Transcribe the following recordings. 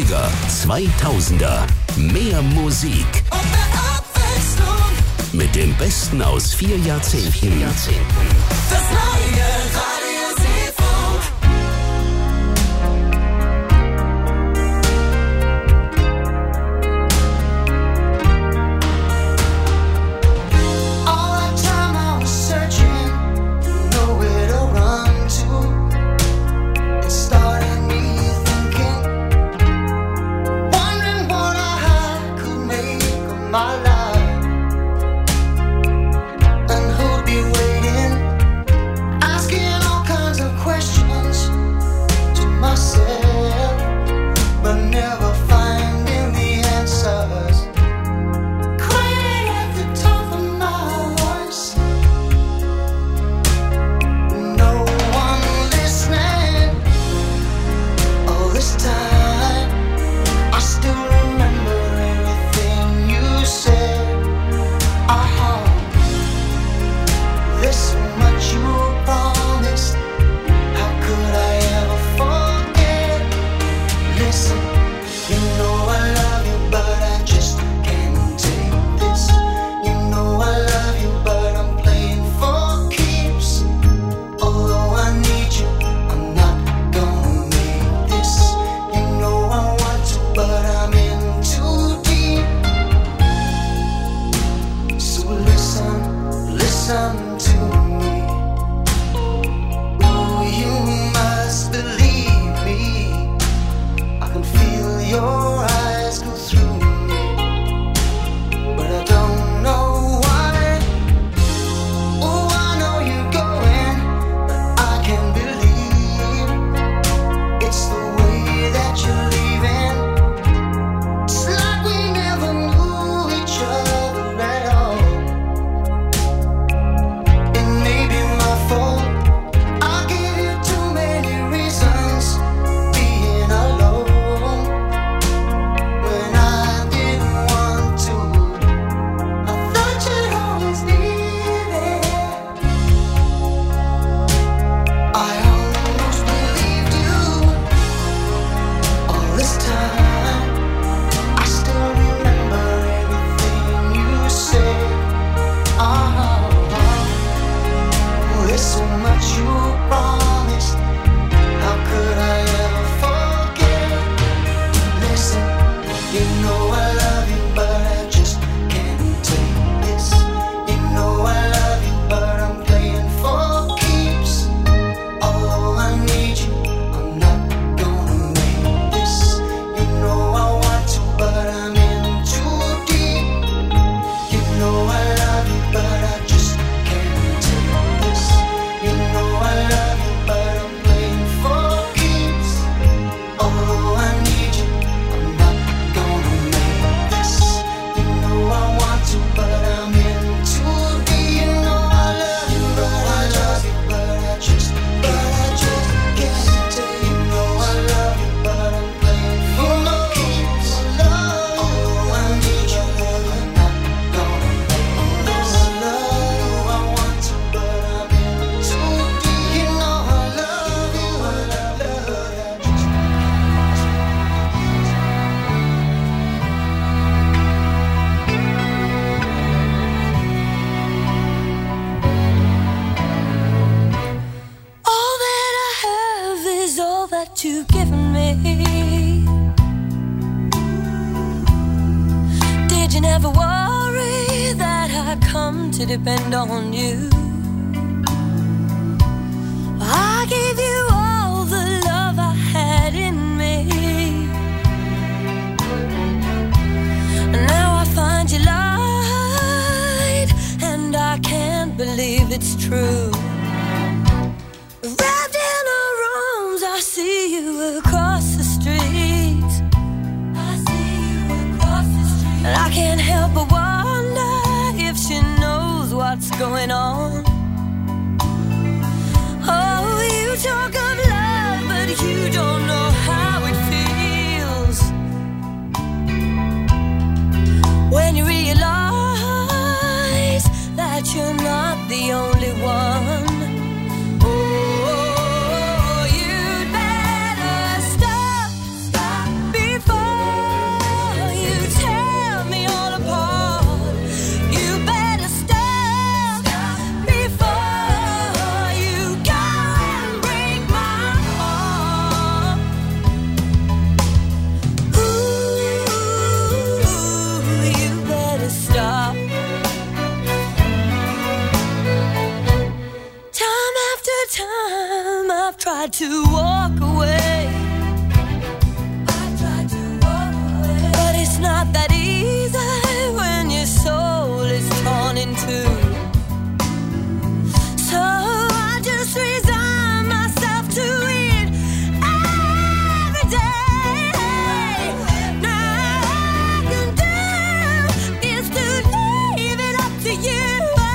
90er, 2000er. Mehr Musik. Und mehr Abwechslung. Mit dem Besten aus 4 Jahrzehnten. Das neue Radio Seefunk. All that time I was searching, nowhere to run to. It started me thinking, wondering what I could make of my life. Depend on you. I gave you all the love I had in me. Now I find you lied, and I can't believe it's true. Wrapped in her arms, I see you across the street. I see you across the street, and I can't help but wonder if she knows what's going on. Oh, you talk of love, but you don't know how it feels when you realize that you're not the only one. Oh, you'd better stop before tried to walk away. But it's not that easy when your soul is torn in two. So I just resign myself to it every day. Now all I can do is to leave it up to you.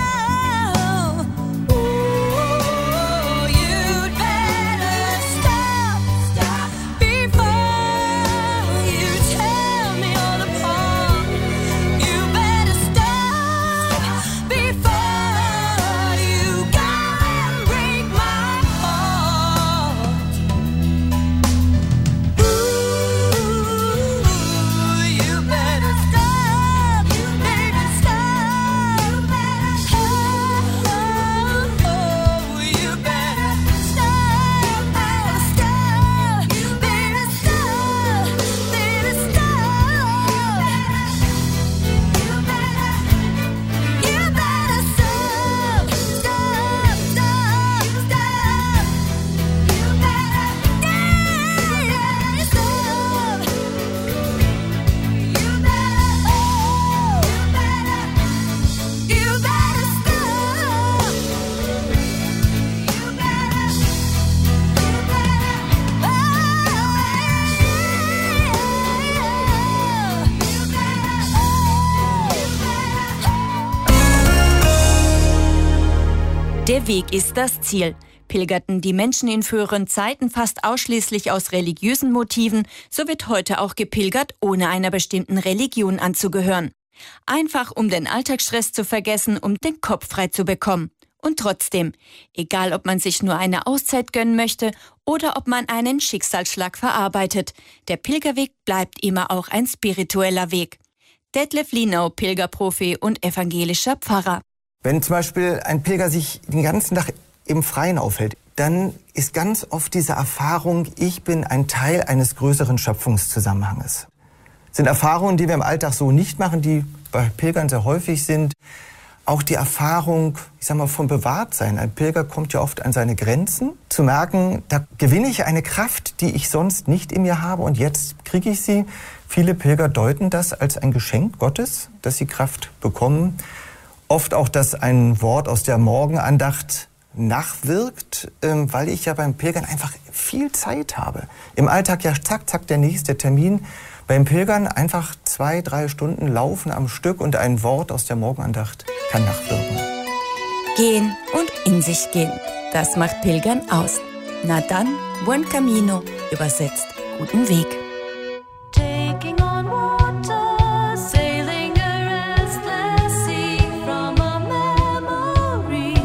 Ooh, you'd better stop before you tear me all apart. You better stop before you go and break my heart. Ooh, you better stop. You better stop. You better stop. Oh, you better stop. Stop. You better stop. Better stop. You better stop. Stop. Stop. Stop. You better stop. Der Weg ist das Ziel. Pilgerten die Menschen in früheren Zeiten fast ausschließlich aus religiösen Motiven, so wird heute auch gepilgert, ohne einer bestimmten Religion anzugehören. Einfach um den Alltagsstress zu vergessen, um den Kopf frei zu bekommen. Und trotzdem, egal ob man sich nur eine Auszeit gönnen möchte oder ob man einen Schicksalsschlag verarbeitet, der Pilgerweg bleibt immer auch ein spiritueller Weg. Detlef Lienau, Pilgerprofi und evangelischer Pfarrer. Wenn zum Beispiel ein Pilger sich den ganzen Tag im Freien aufhält, dann ist ganz oft diese Erfahrung, ich bin ein Teil eines größeren Schöpfungszusammenhanges. Das sind Erfahrungen, die wir im Alltag so nicht machen, die bei Pilgern sehr häufig sind. Auch die Erfahrung, ich sag mal, vom Bewahrtsein. Ein Pilger kommt ja oft an seine Grenzen. Zu merken, da gewinne ich eine Kraft, die ich sonst nicht in mir habe und jetzt kriege ich sie. Viele Pilger deuten das als ein Geschenk Gottes, dass sie Kraft bekommen. Oft auch, dass ein Wort aus der Morgenandacht nachwirkt, weil ich ja beim Pilgern einfach viel Zeit habe. Im Alltag ja zack, zack, der nächste Termin. Beim Pilgern einfach 2-3 Stunden laufen am Stück und ein Wort aus der Morgenandacht kann nachwirken. Gehen und in sich gehen, das macht Pilgern aus. Na dann, buen camino, übersetzt guten Weg. Taking on water, sailing a restless sea from a memory,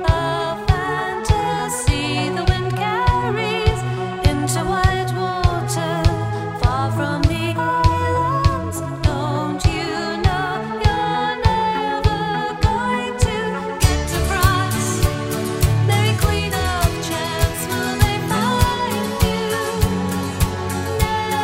a fantasy the wind carries into white water, far from the islands. Don't you know you're never going to get to France? Mary Queen of Chance, will they find you?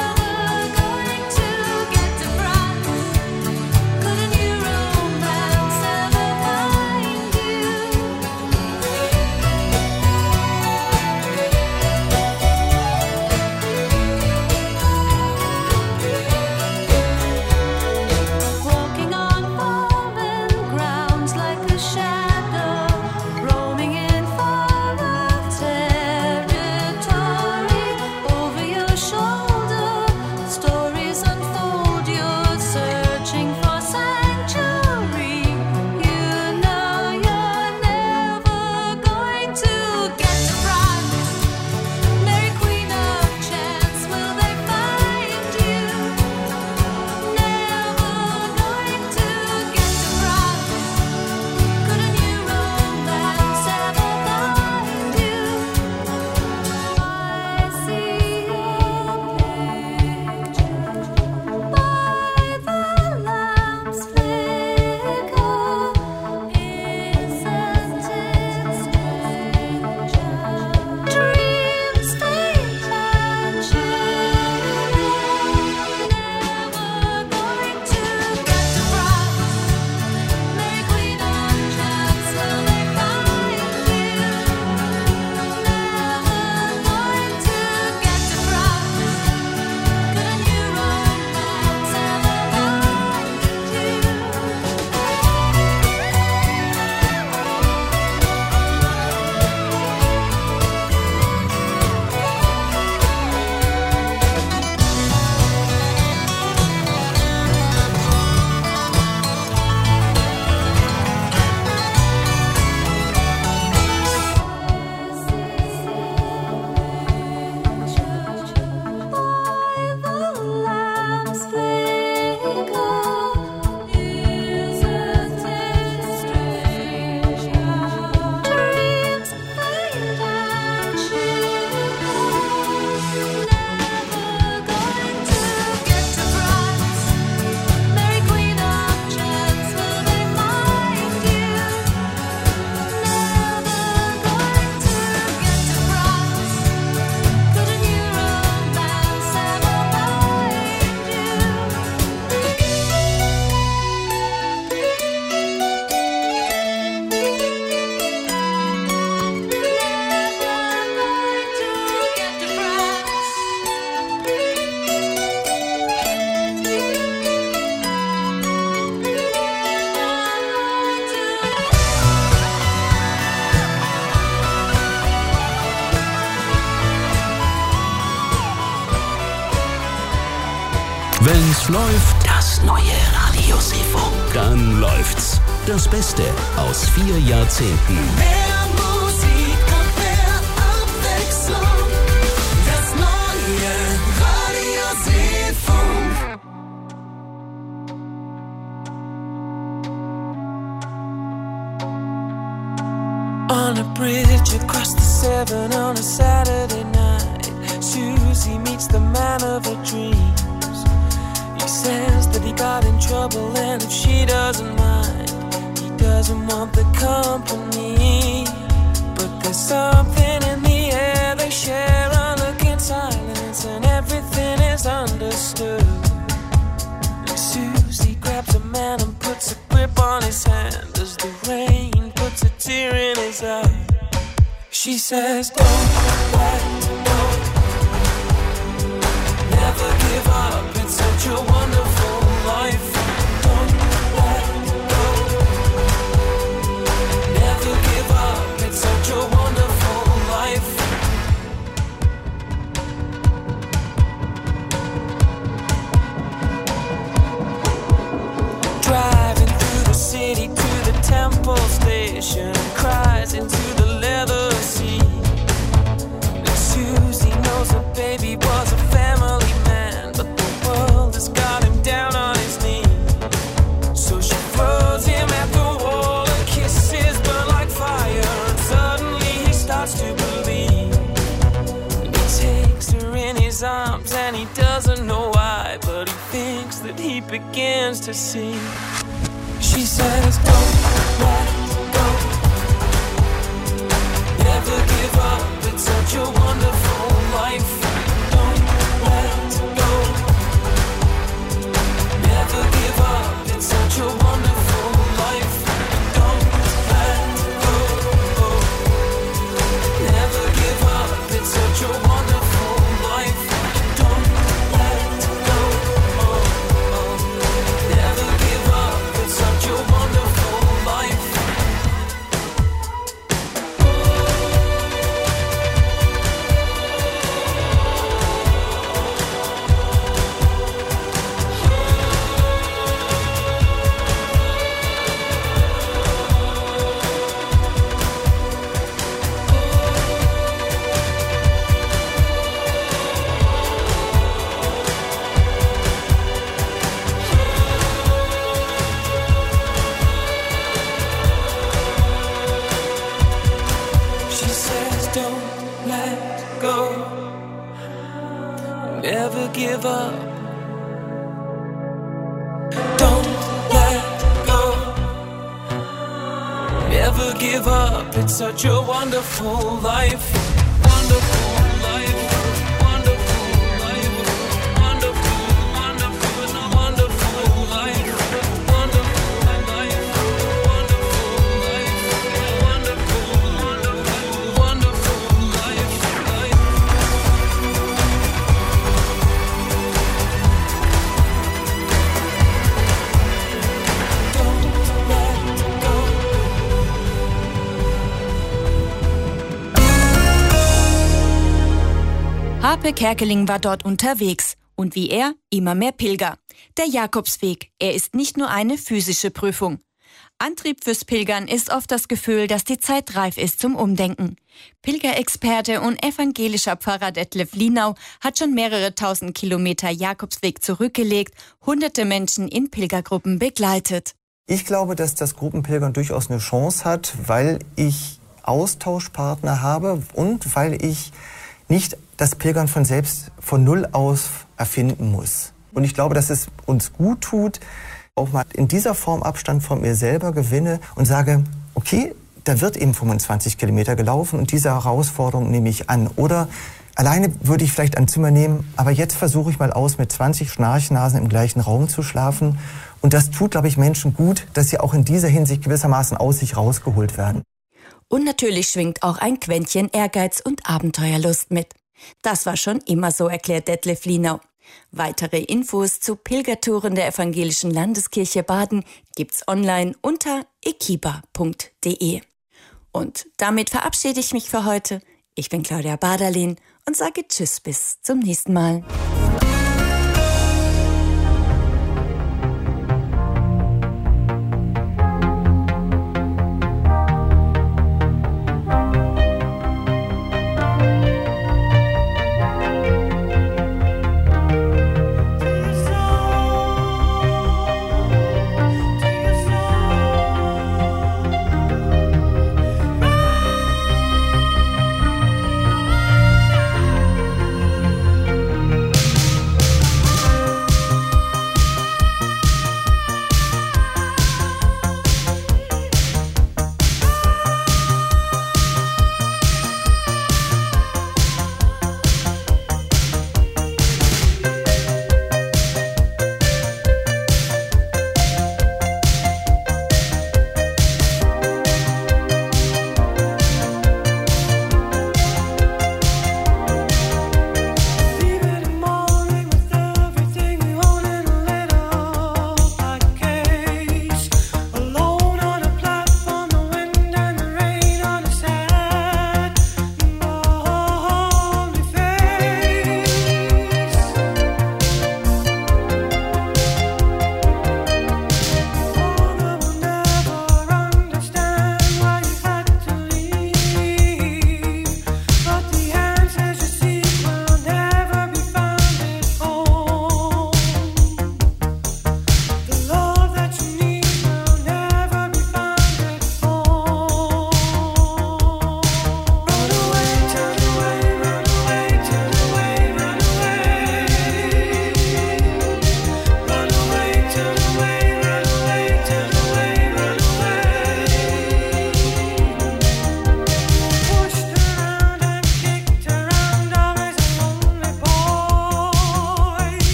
Es läuft das neue Radio Seefunk. Dann läuft's. Das Beste aus 4 Jahrzehnten. Mehr Musik und mehr Abwechslung. Das neue Radio Seefunk. On a bridge across the Severn on a Saturday night, Susie meets the man of her dreams. He says that he got in trouble and if she doesn't mind, he doesn't want the company. But there's something in the air, they share a look in silence and everything is understood. And Susie grabs a man and puts a grip on his hand as the rain puts a tear in his eye. She says, don't let go, never give up, it's such a wonderful life. Don't let go, never give up, it's such a wonderful life. Driving through the city to the Temple Station, cries into the leather seat. And Susie knows her baby was a family man, but the world has got him down on his knee. So she throws him at the wall and kisses burn like fire, and suddenly he starts to believe. And he takes her in his arms and he doesn't know why, but he thinks that he begins to see. She says, don't let go, never give up, it's such a wonderful life. Don't let go, never give up, it's such a wonderful life. Don't let go, never give up, it's such a wonderful life. Don't let go, never give up, it's such a wonderful life. She says, don't let go, never give up. Don't let go, never give up. It's such a wonderful life. Wonderful life. Wonderful life. Wonderful, wonderful, wonderful life. Wonderful life. Wonderful life. Wonderful, wonderful, wonderful life. Don't let go. Harpe Kerkeling war dort unterwegs. Und wie er, immer mehr Pilger. Der Jakobsweg, er ist nicht nur eine physische Prüfung. Antrieb fürs Pilgern ist oft das Gefühl, dass die Zeit reif ist zum Umdenken. Pilgerexperte und evangelischer Pfarrer Detlef Lienau hat schon mehrere 1000 Kilometer Jakobsweg zurückgelegt, hunderte Menschen in Pilgergruppen begleitet. Ich glaube, dass das Gruppenpilgern durchaus eine Chance hat, weil ich Austauschpartner habe und weil ich nicht das Pilgern von selbst von Null aus erfinden muss. Und ich glaube, dass es uns gut tut, auch mal in dieser Form Abstand von mir selber gewinne und sage, okay, da wird eben 25 Kilometer gelaufen und diese Herausforderung nehme ich an. Oder alleine würde ich vielleicht ein Zimmer nehmen, aber jetzt versuche ich mal aus, mit 20 Schnarchnasen im gleichen Raum zu schlafen. Und das tut, glaube ich, Menschen gut, dass sie auch in dieser Hinsicht gewissermaßen aus sich rausgeholt werden. Und natürlich schwingt auch ein Quäntchen Ehrgeiz und Abenteuerlust mit. Das war schon immer so, erklärt Detlef Lienau. Weitere Infos zu Pilgertouren der Evangelischen Landeskirche Baden gibt's online unter ekiba.de. Und damit verabschiede ich mich für heute. Ich bin Claudia Baderlin und sage Tschüss bis zum nächsten Mal.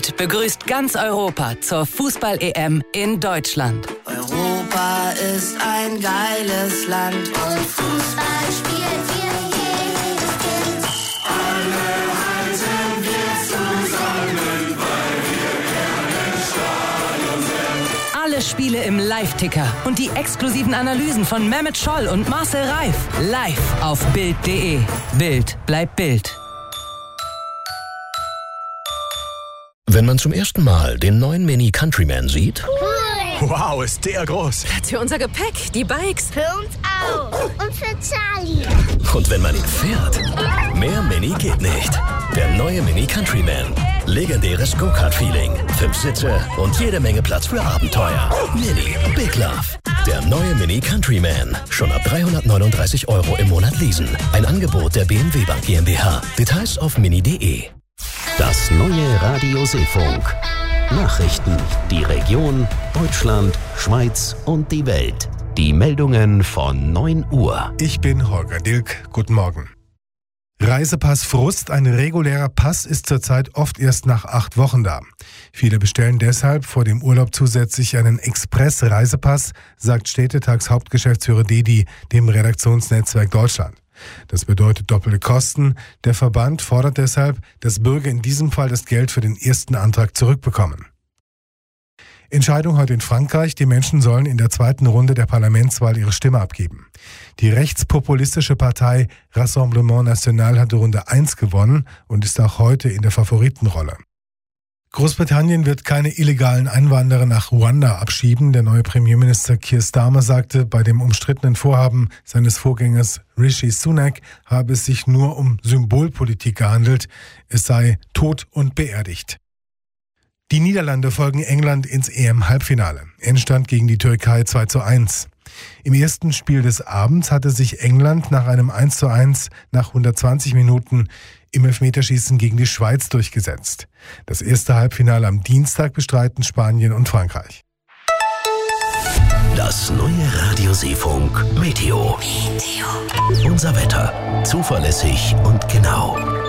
Bild begrüßt ganz Europa zur Fußball-EM in Deutschland. Europa ist ein geiles Land und Fußball spielt hier jedes Kind. Alle halten wir zusammen, weil wir gerne im Stadion sind. Alle Spiele im Live-Ticker und die exklusiven Analysen von Mehmet Scholl und Marcel Reif live auf Bild.de. Bild bleibt Bild. Wenn man zum ersten Mal den neuen Mini Countryman sieht. Cool. Wow, ist der groß. Platz für unser Gepäck, die Bikes. Für uns auch. Und für Charlie. Und wenn man ihn fährt, mehr Mini geht nicht. Der neue Mini Countryman. Legendäres Go-Kart-Feeling, 5 Sitze und jede Menge Platz für Abenteuer. Mini, Big Love. Der neue Mini Countryman. Schon ab 339 € im Monat leasen. Ein Angebot der BMW Bank GmbH. Details auf mini.de. Das neue Radio Seefunk. Nachrichten, die Region, Deutschland, Schweiz und die Welt. Die Meldungen von 9 Uhr. Ich bin Holger Dilk. Guten Morgen. Reisepass Frust. Ein regulärer Pass ist zurzeit oft erst nach 8 Wochen da. Viele bestellen deshalb vor dem Urlaub zusätzlich einen Express-Reisepass, sagt Städtetags-Hauptgeschäftsführer Dedi dem Redaktionsnetzwerk Deutschland. Das bedeutet doppelte Kosten. Der Verband fordert deshalb, dass Bürger in diesem Fall das Geld für den ersten Antrag zurückbekommen. Entscheidung heute in Frankreich. Die Menschen sollen in der zweiten Runde der Parlamentswahl ihre Stimme abgeben. Die rechtspopulistische Partei Rassemblement National hat Runde 1 gewonnen und ist auch heute in der Favoritenrolle. Großbritannien wird keine illegalen Einwanderer nach Ruanda abschieben. Der neue Premierminister Keir Starmer sagte, bei dem umstrittenen Vorhaben seines Vorgängers Rishi Sunak habe es sich nur um Symbolpolitik gehandelt. Es sei tot und beerdigt. Die Niederlande folgen England ins EM-Halbfinale. Endstand gegen die Türkei 2:1. Im ersten Spiel des Abends hatte sich England nach einem 1:1 nach 120 Minuten im Elfmeterschießen gegen die Schweiz durchgesetzt. Das erste Halbfinale am Dienstag bestreiten Spanien und Frankreich. Das neue Radio Seefunk Meteo. Unser Wetter. Zuverlässig und genau.